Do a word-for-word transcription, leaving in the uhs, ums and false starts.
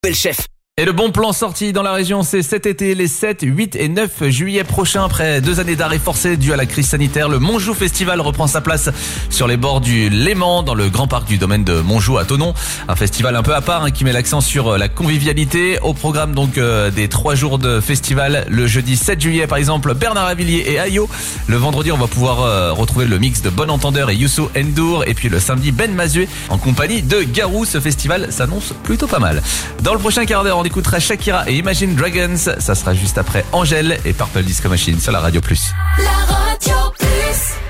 Bel chef. Et le bon plan sorti dans la région, c'est cet été, les sept, huit et neuf juillet prochains. Après deux années d'arrêt forcé dû à la crise sanitaire, le Montjou Festival reprend sa place sur les bords du Léman, dans le grand parc du domaine de Montjou à Thonon. Un festival un peu à part hein, qui met l'accent sur la convivialité. Au programme donc euh, des trois jours de festival. Le jeudi sept juillet par exemple, Bernard Lavilliers et Ayo. Le vendredi, on va pouvoir euh, retrouver le mix de Bon Entendeur et Youssou N'Dour. Et puis le samedi, Ben Mazué en compagnie de Garou. Ce festival s'annonce plutôt pas mal. Dans le prochain quart d'heure, on écoutera Shakira et Imagine Dragons. Ça sera juste après Angèle et Purple Disco Machine sur la Radio Plus. La Radio Plus.